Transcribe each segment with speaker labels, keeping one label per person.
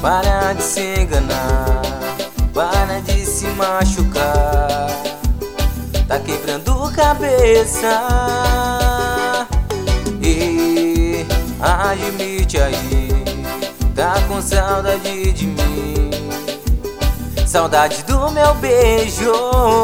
Speaker 1: Para de se enganar, para de se machucar. Tá quebrando cabeça. E admite aí, tá com saudade de mim, saudade do meu beijo.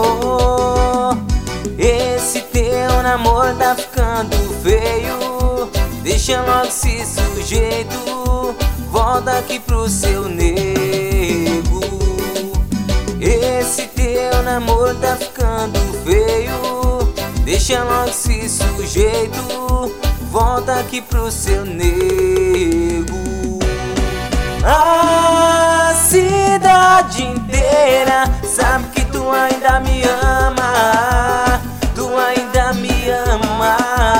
Speaker 1: Esse teu namoro tá ficando feio, deixa logo esse sujeito, volta aqui pro seu nego. Esse teu namoro tá ficando feio, deixa logo esse sujeito, volta aqui pro seu nego. A cidade inteira sabe que tu ainda me ama, tu ainda me ama.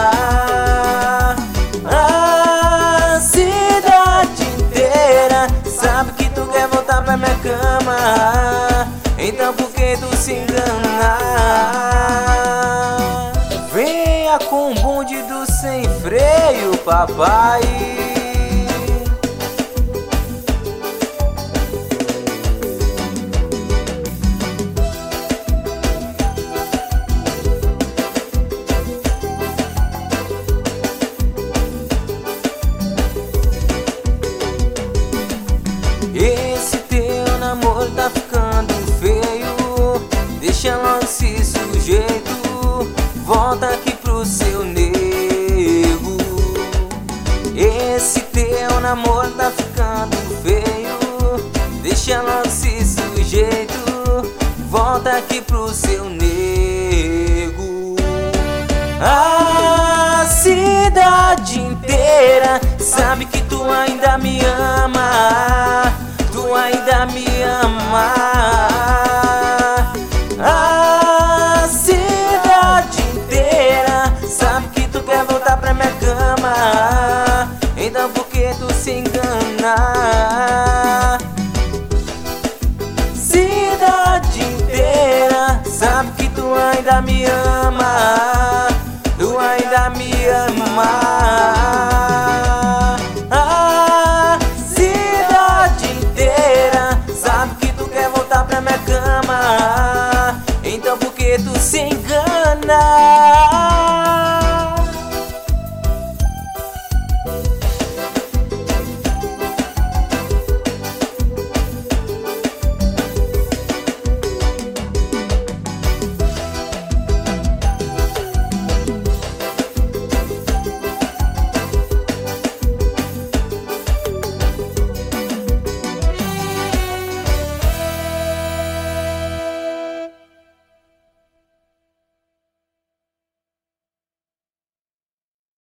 Speaker 1: A cidade inteira sabe que tu quer voltar pra minha cama, então por que tu se engana? Venha com o bonde do sem freio, papai. Esse teu namoro tá ficando feio, deixa logo esse sujeito, volta aqui pro seu nego. Esse teu namoro tá ficando feio, deixa logo esse sujeito, volta aqui pro seu nego. A cidade inteira sabe que tu ainda me ama, tu ainda me ama. A cidade inteira sabe que tu quer voltar pra minha cama, então por que tu se engana? Cidade inteira sabe que tu ainda me ama, tu ainda me ama. Cidade inteira sabe que tu quer voltar pra minha cama,